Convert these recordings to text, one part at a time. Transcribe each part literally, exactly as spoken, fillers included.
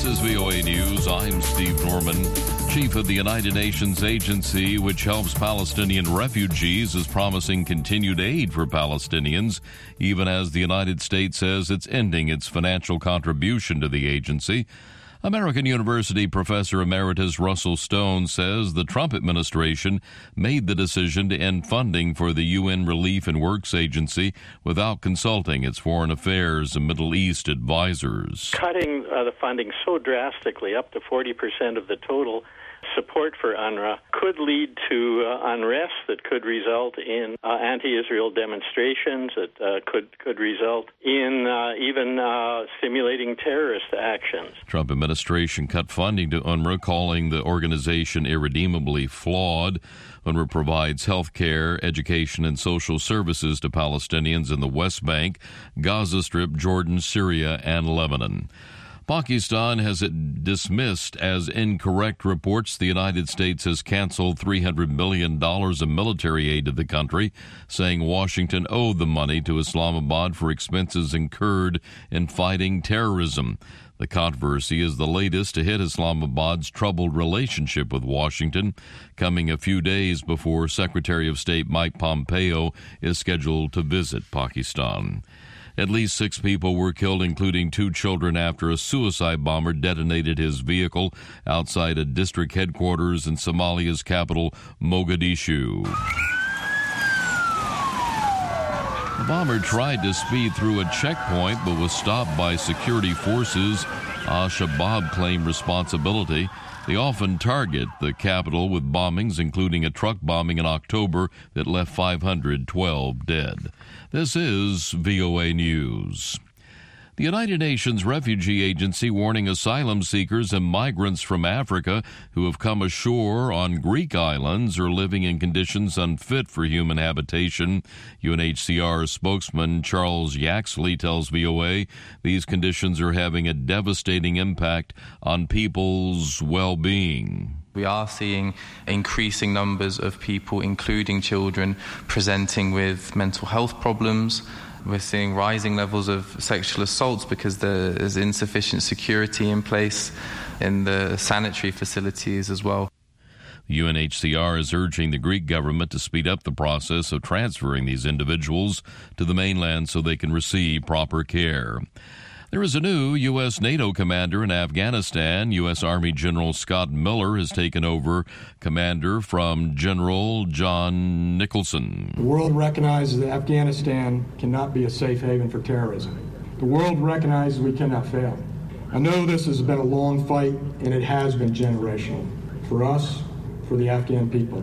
is V O A News. I'm Steve Norman. Chief of the United Nations agency, which helps Palestinian refugees, is promising continued aid for Palestinians, even as the United States says it's ending its financial contribution to the agency. American University professor emeritus Russell Stone says the Trump administration made the decision to end funding for the U N Relief and Works Agency without consulting its foreign affairs and Middle East advisors. Cutting uh, the funding so drastically, up to forty percent of the total support for UNRWA, could lead to uh, unrest that could result in uh, anti-Israel demonstrations, that uh, could could result in uh, even uh, stimulating terrorist actions. Trump administration cut funding to UNRWA, calling the organization irredeemably flawed. UNRWA provides health care, education, and social services to Palestinians in the West Bank, Gaza Strip, Jordan, Syria, and Lebanon. Pakistan has dismissed as incorrect reports the United States has canceled three hundred million dollars of military aid to the country, saying Washington owed the money to Islamabad for expenses incurred in fighting terrorism. The controversy is the latest to hit Islamabad's troubled relationship with Washington, coming a few days before Secretary of State Mike Pompeo is scheduled to visit Pakistan. At least six people were killed, including two children, after a suicide bomber detonated his vehicle outside a district headquarters in Somalia's capital, Mogadishu. The bomber tried to speed through a checkpoint but was stopped by security forces. Al-Shabaab claimed responsibility. They often target the capital with bombings, including a truck bombing in October that left five hundred twelve dead. This is V O A News. The United Nations Refugee Agency warning asylum seekers and migrants from Africa who have come ashore on Greek islands are living in conditions unfit for human habitation. U N H C R spokesman Charles Yaxley tells V O A these conditions are having a devastating impact on people's well-being. We are seeing increasing numbers of people, including children, presenting with mental health problems. We're seeing rising levels of sexual assaults because there is insufficient security in place in the sanitary facilities as well. The U N H C R is urging the Greek government to speed up the process of transferring these individuals to the mainland so they can receive proper care. There is a new U S NATO commander in Afghanistan. U S Army General Scott Miller has taken over commander from General John Nicholson. The world recognizes that Afghanistan cannot be a safe haven for terrorism. The world recognizes we cannot fail. I know this has been a long fight, and it has been generational. For us, for the Afghan people.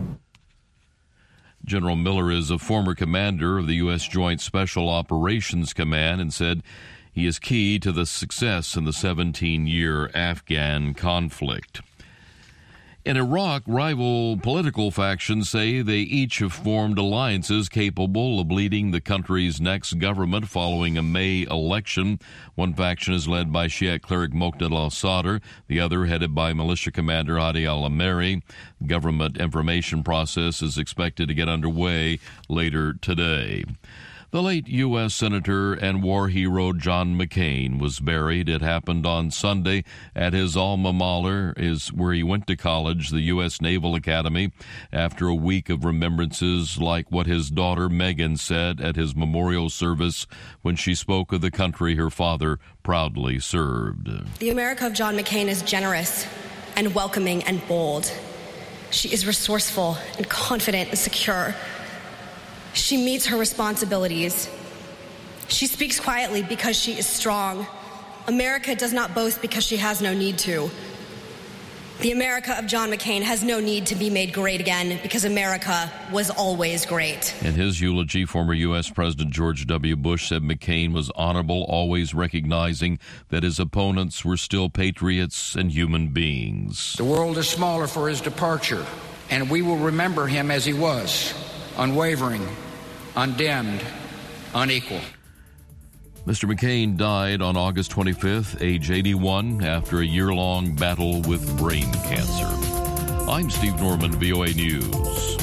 General Miller is a former commander of the U S Joint Special Operations Command and said he is key to the success in the seventeen-year Afghan conflict. In Iraq, rival political factions say they each have formed alliances capable of leading the country's next government following a May election. One faction is led by Shiite cleric Moqtada al-Sadr, the other headed by militia commander Hadi al-Ameri. The government information process is expected to get underway later today. The late U S Senator and war hero John McCain was buried. It happened on Sunday at his alma mater, is where he went to college, the U S Naval Academy, after a week of remembrances like what his daughter Megan said at his memorial service when she spoke of the country her father proudly served. The America of John McCain is generous and welcoming and bold. She is resourceful and confident and secure. She meets her responsibilities. She speaks quietly because she is strong. America does not boast because she has no need to. The America of John McCain has no need to be made great again because America was always great. In his eulogy, former U S President George W. Bush said McCain was honorable, always recognizing that his opponents were still patriots and human beings. The world is smaller for his departure, and we will remember him as he was, unwavering, undimmed, unequal. Mister McCain died on August twenty-fifth, age eighty-one, after a year-long battle with brain cancer. I'm Steve Norman, V O A News.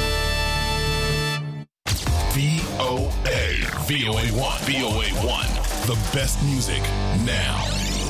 V O A. V O A one. V O A one. The best music now.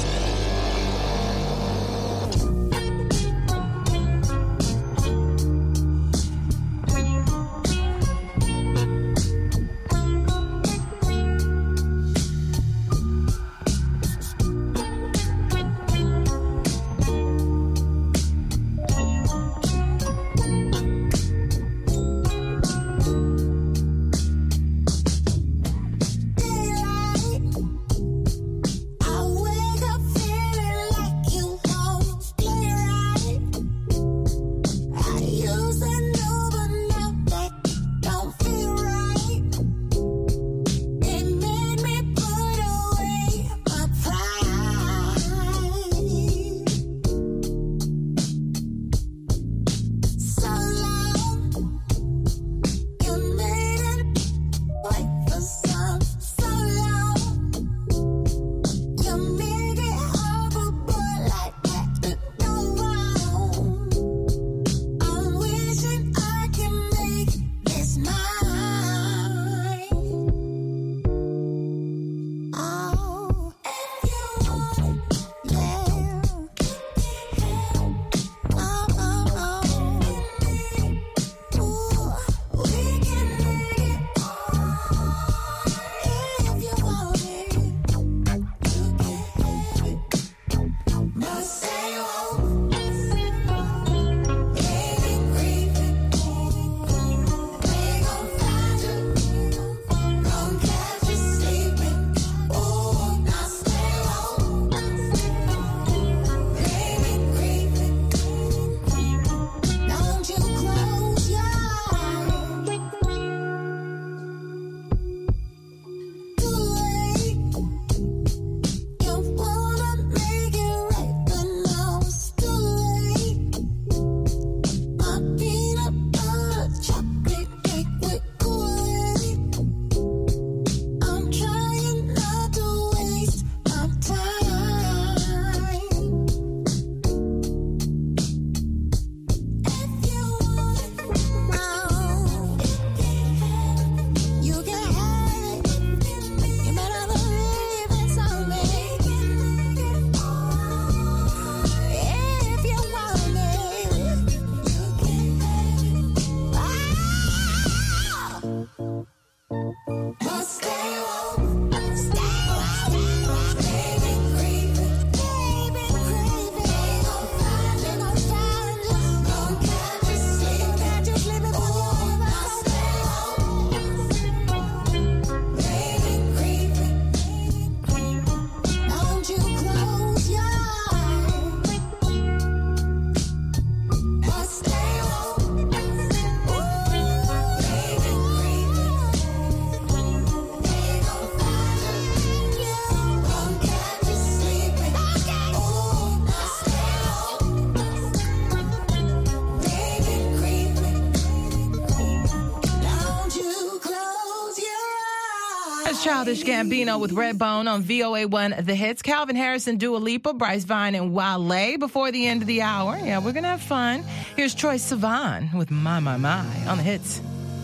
Childish Gambino with Redbone on V O A one The Hits. Calvin Harris and Dua Lipa, Bryce Vine and Wale before the end of the hour. Yeah, we're going to have fun. Here's Troye Sivan with My, My, My on The Hits.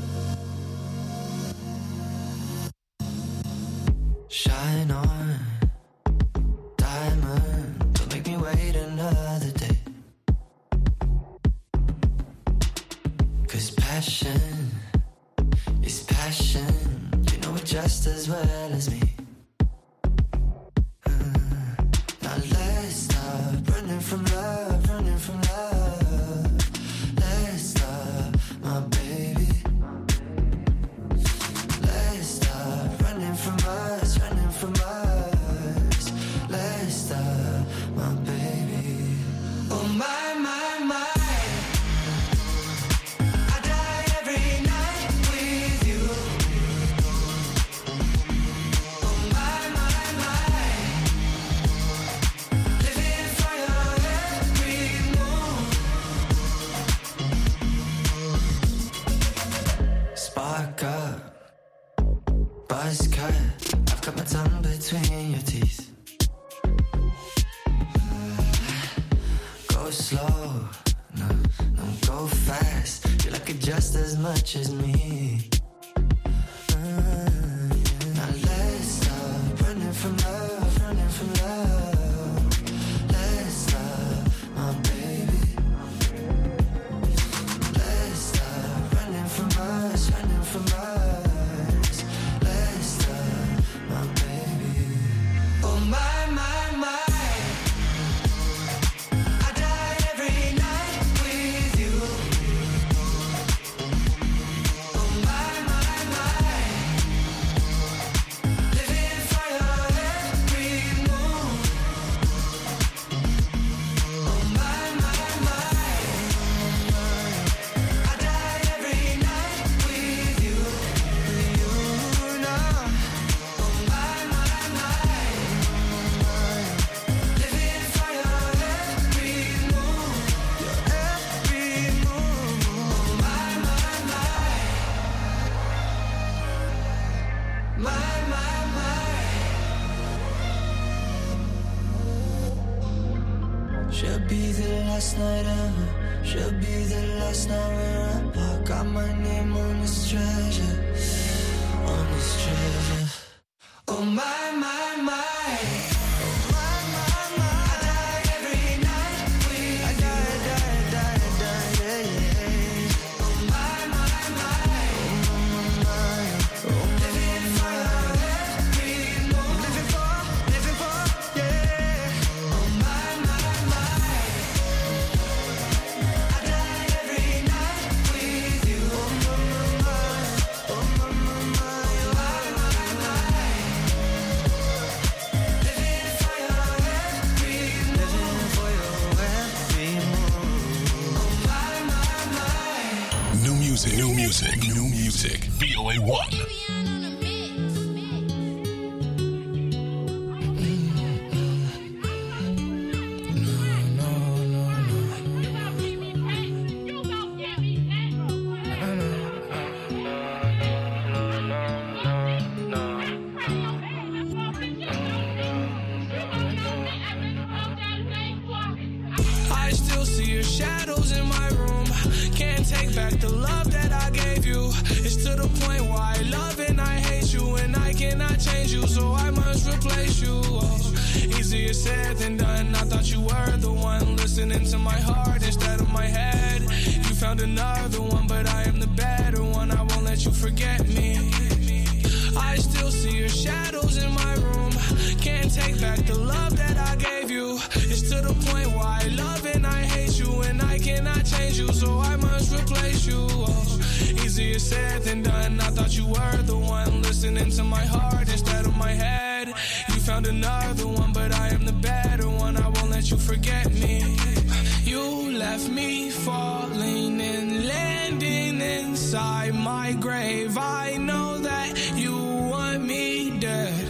Shine on, diamond, don't make me wait another day. 'Cause passion is passion. Just as well as me. Uh, now let's stop running from love, running from love. Let's stop, my baby. Let's stop running from us, running from us. Let's stop, my baby. Oh my, my, my. Buzz cut, I've got my tongue between your teeth. Go slow, no, no, go fast. You like it just as much as me. Uh, yeah. Now let's stop running from Should be the last night ever. Should be the last night we're apart. Got my name on this treasure, on this treasure. Oh my, my, my. New music, new music, V O A one. I still see your shadows in my room. Can't take back the love that I gave you. It's to the point where I love and I hate you, and I cannot change you, so I must replace you. Oh, easier said than done. I thought you were the one listening to my heart instead of my head. You found another one, but I am the better one. I won't let you forget me. I still see your shadows in my room. Can't take back the love that I gave you. It's to the point where I love and I hate you, and I cannot change you, so I must replace you. Oh, easier said than done. I thought you were the one listening to my heart instead of my head. You found another one, but I am the better one. I won't let you forget me. You left me falling and landing inside my grave. I know that you want me dead.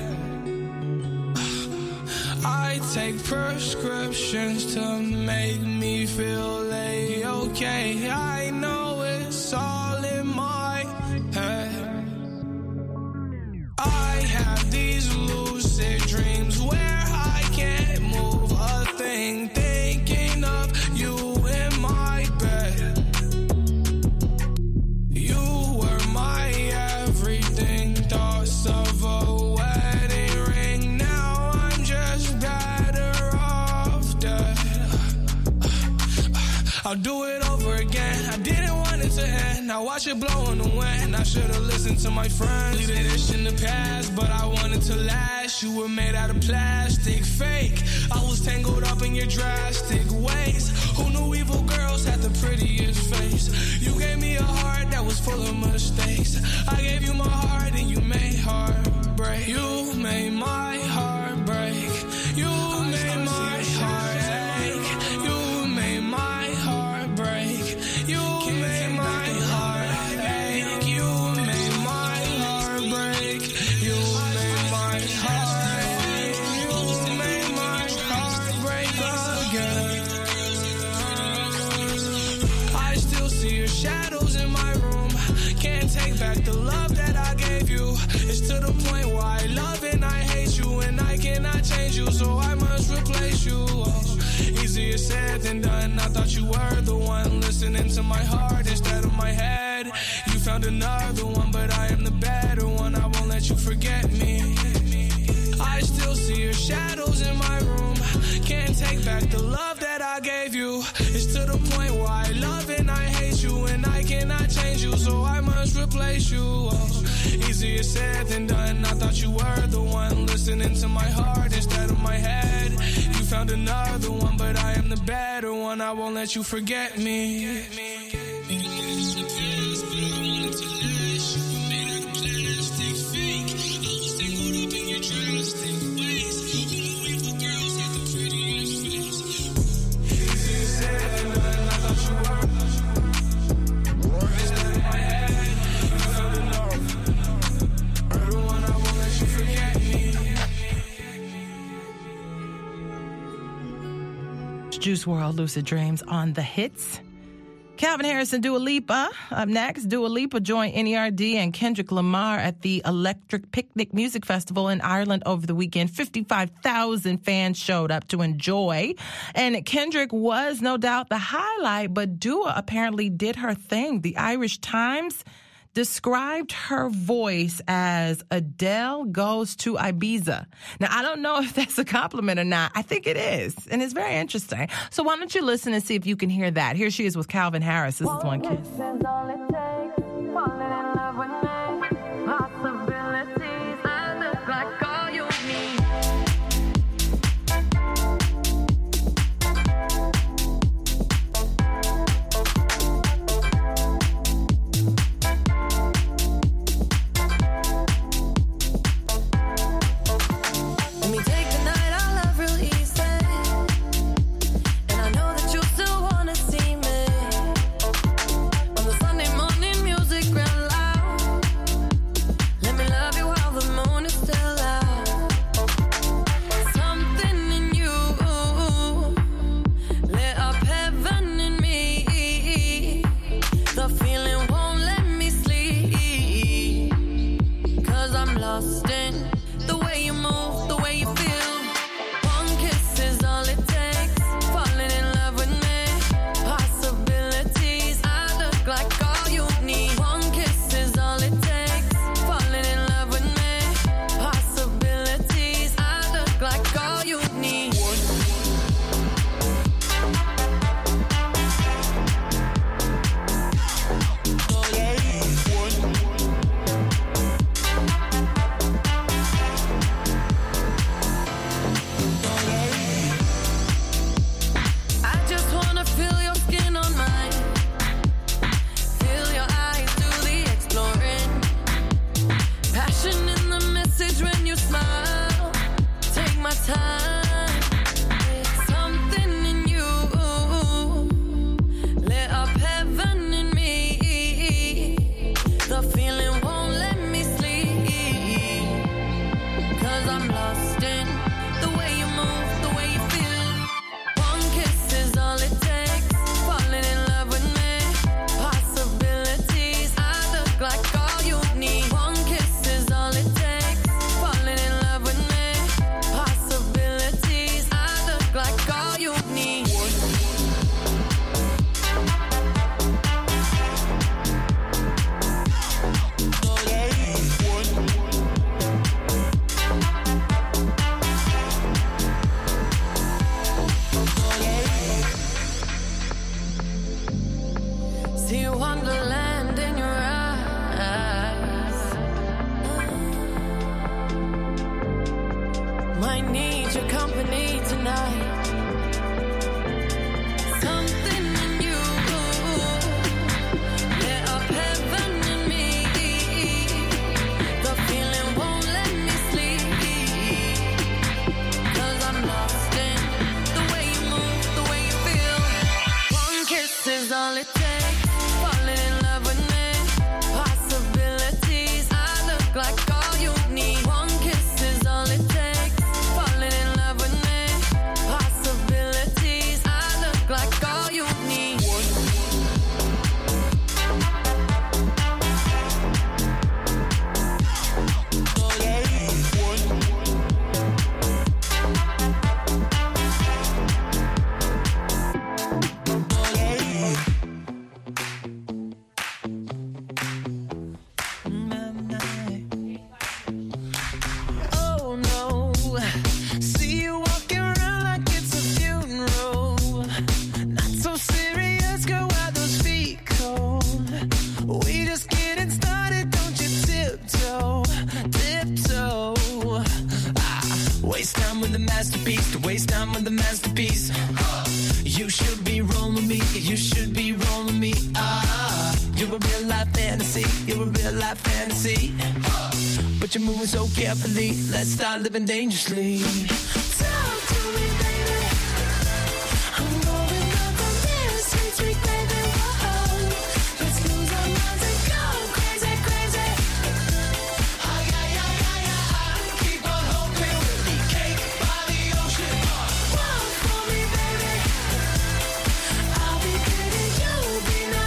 I take prescriptions to make me feel A-okay. I know it's all in my head. I have these lucid dreams where I can't move a thing, thinking of you in my bed. You were my everything, thoughts of a wedding ring. Now I'm just better off dead. I'll do it over again. I didn't want it to end. Now watch it blow in the wind. I should've listened to my friends. Leave this in the past, but I wanted to last. You were made out of plastic, fake. I was tangled up in your drastic ways. Who knew evil girls had the prettiest face? You gave me a heart that was full of mistakes. I gave you my heart and you made heartbreak. You made my heart break. You made my heart ache. You made my heart break. You made my heart ache. You made my heart break. You made my heart ache. You made my heart break again. I still see your shadows in my room. Can't take back the love that I gave you. It's to the point where I love and I hate you, and I cannot change you, so I must replace you. Oh, easier said than done. I thought you were the one listening to my heart instead of my head. You found another one, but I am the better one. I won't let you forget me. I still see your shadows in my room. Can't take back the love that I gave you. It's to the point where I love and I hate you, and I cannot change you, so I must replace you. Oh, easier said than done. I thought you were the one listening to my heart instead of my head. You found another one, but I am the better one. I won't let you forget me. Juice world, Lucid Dreams on the hits. Calvin Harris and Dua Lipa. Up next, Dua Lipa joined N E R D and Kendrick Lamar at the Electric Picnic Music Festival in Ireland over the weekend. fifty-five thousand fans showed up to enjoy. And Kendrick was no doubt the highlight, but Dua apparently did her thing. The Irish Times described her voice as Adele goes to Ibiza. Now, I don't know if that's a compliment or not. I think it is, and it's very interesting. So why don't you listen and see if you can hear that? Here she is with Calvin Harris. This is One Kiss. Let's start living dangerously. Talk to me, baby. I'm going up on this sweet, sweet baby. Whoa. Let's lose our minds and go crazy, crazy. Ay, ay, ay, ay, ay. Keep on hoping we'll be cake by the ocean. Walk for me, baby. I'll be pretty, you'll be nice.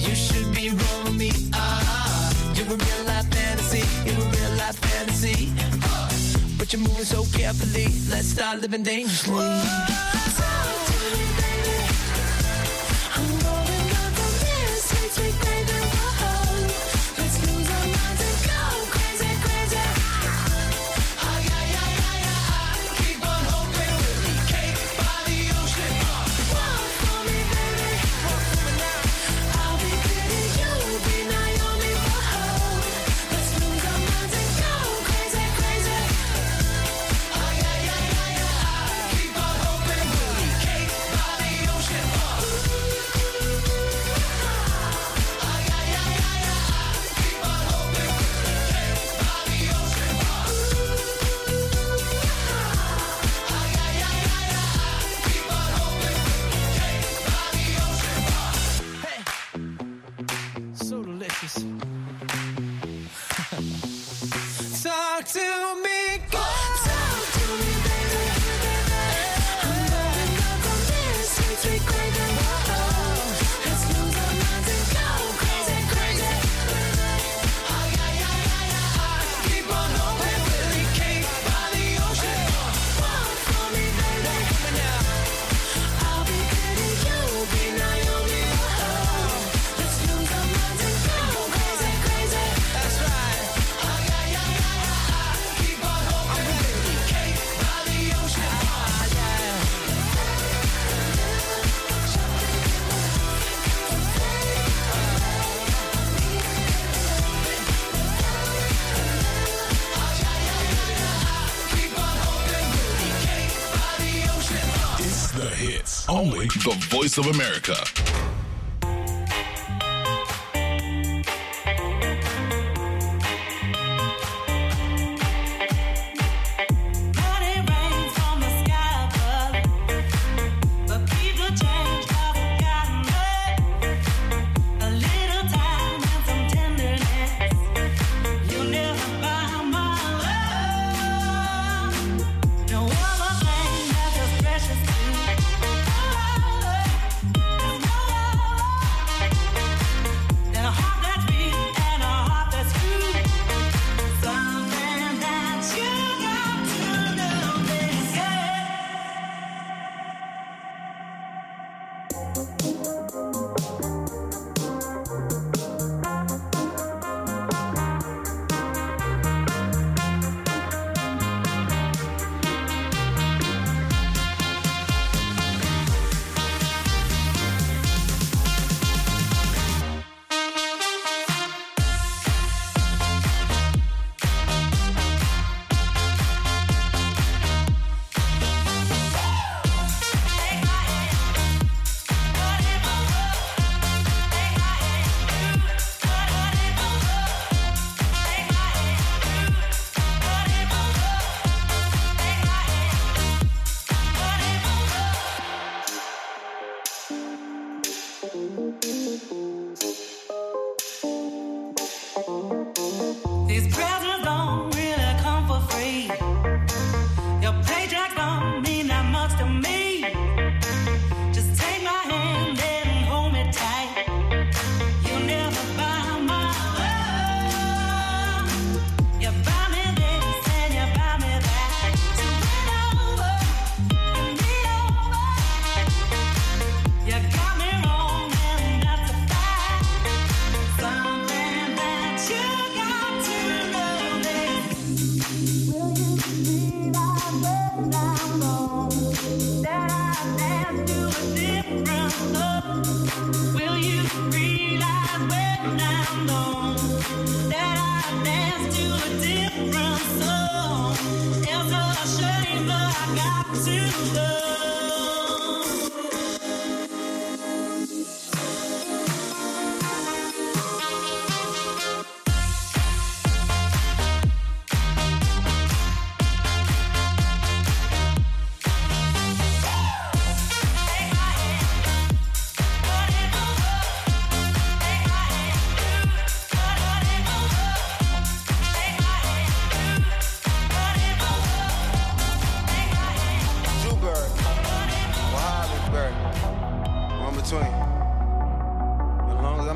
You should be rolling me. Ah, you're a real life fantasy. You're a real life fantasy. Uh, but you're moving so carefully. Let's start living dangerously. Whoa, talk to me, baby. I'm rolling up on this sweet, sweet baby. Whoa, let's lose our minds and go crazy, crazy. Ah, yeah, yeah, yeah, yeah. Keep on hoping we'll be cake by the ocean. Walk for me, baby. Walk for me now. I'll be pretty, you'll be Naomi. Whoa, let's lose our minds and go crazy, crazy. Ah, yeah, yeah, yeah, yeah. Keep on hoping we'll be cake by the ocean. Ah, yeah, yeah, yeah, yeah. Keep on hoping we'll be cake by the ocean. Ah, yeah, yeah, yeah, yeah. Keep on hoping we'll be cake by the ocean. Hey, so delicious. Talk to me, go. Talk to me, baby. I'm rolling up on this sweet, sweet gravy. Whoa, let's lose our minds and go crazy, crazy. Ah, yeah, yeah, yeah, yeah. Keep on hoping we'll be cake by the ocean. Walk for me, baby. I'll be pretty, you'll be Naomi. Whoa, let's lose our minds and go crazy, crazy. That's right. Ah, yeah, yeah, yeah, yeah. Keep on hoping we'll be cake by the ocean. Ah, yeah. Keep on hoping we'll be cake by the ocean. It's the hits. Only the Voice of America. Money rains from the sky above, but people change haven't gotten up. A little time and some tenderness, you'll never buy my love. No other thing that's as precious to me. There's no other than a heart that's beat and a heart that's true. Something that you got to know, they say. These presents don't really come for free. Your paycheck don't mean that much to me. Just take my hand and hold me tight. You'll never buy my love. You buy me this and you buy me that. So win over and me over. You got me wrong and that's a fact. Something that you got to know.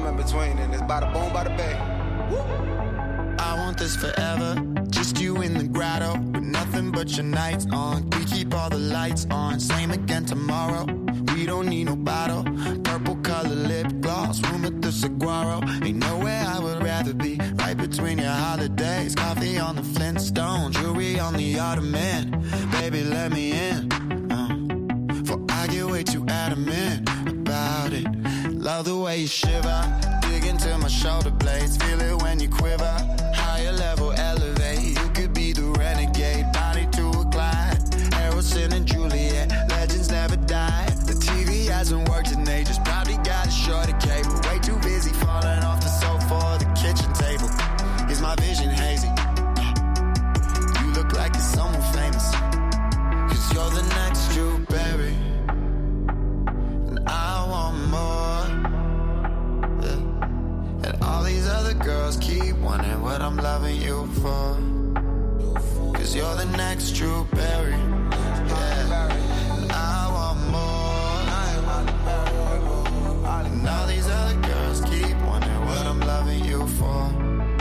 in between, and it's bada boom, bada bang. I want this forever, just you in the grotto, with nothing but your nights on. We keep all the lights on, same again tomorrow. We don't need no bottle, purple color lip gloss, room at the Saguaro. Ain't nowhere I would rather be, right between your holidays. Coffee on the Flintstone, jewelry on the Ottoman. Baby, let me in, uh, for I get way too adamant about it. Love the way you shiver, dig into my shoulder blades, feel it when you quiver. Higher level, elevate, you could be the renegade, body to a glide. Harrelson and Juliet, legends never die. The T V hasn't worked and they just probably got a shorter cable. Way too busy falling off the sofa or the kitchen table. Is my vision hazy? You look like you're someone famous, cause you're the next Drew Barry, and I want more. Yeah. And all these other girls keep wondering what I'm loving you for, cause you're the next Drew Barry. Yeah. And I want more. And all these other girls keep wondering what I'm loving you for.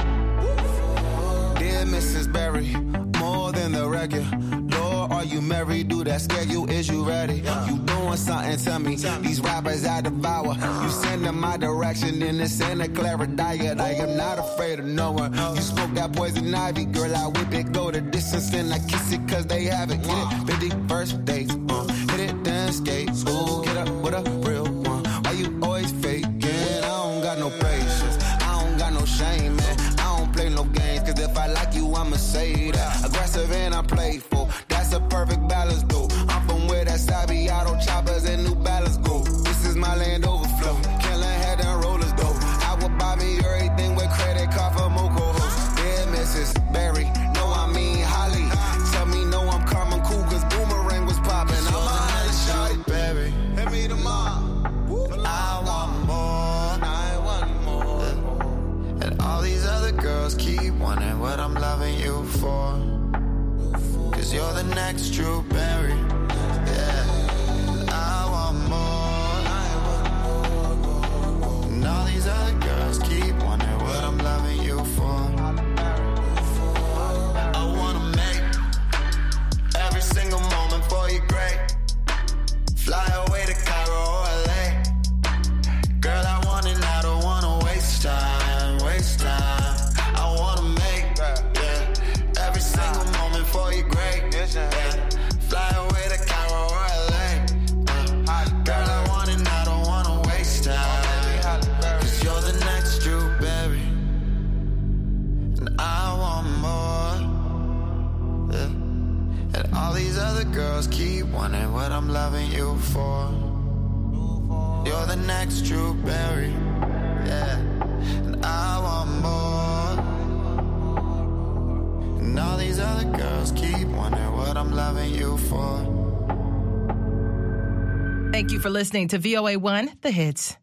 Dear Missus Berry, more than the record. Lord, are you married? Do that scare you? Is you ready? You doing something to me? These rappers I devour. You send them my direction in the Santa Clara diet. I am not afraid of no one. You smoke that poison ivy, girl. I whip it, go the distance, and I kiss it cause they have it. Get it, fifty first dates, uh, hit it, then skate. Ooh, get up with a real one. Why you always faking? I don't got no patience. I don't got no shame, man. I don't play no games, cause if I like you, I'ma say that. Aggressive and I'm playful, that's a perfect balance, though. I'm from where that Sabiato choppers and New Balance go. This is my land overflow, killing head and rollers, though. I would buy me everything with credit card for Moco hoes. Dear Missus Berry, no I mean Holly. Tell me no I'm Carmen cool, cause Boomerang was popping. I'm a Holly shawty, Berry. Hit me tomorrow. I want more. I want more. And all these other girls keep wondering what I'm loving you for, cause you're the next Drew Barry. Yeah. I want more. And all these other girls keep wondering what I'm loving you for. I wanna make every single moment for you great. Fly away to Cairo or L A. Girl, I want it, I don't wanna waste time, waste time. I wanna make, yeah, every single moment for you great. Yeah. Fly away to Cairo or L A. Uh, girl, I want it, I don't wanna waste time, cause you're the next Drew Barry, and I want more. Yeah. And all these other girls keep wondering what I'm loving you for. You're the next Drew Barry, yeah, and I want more. And all these other girls keep wondering what I'm loving you for. Thank you for listening to V O A one, The Hits.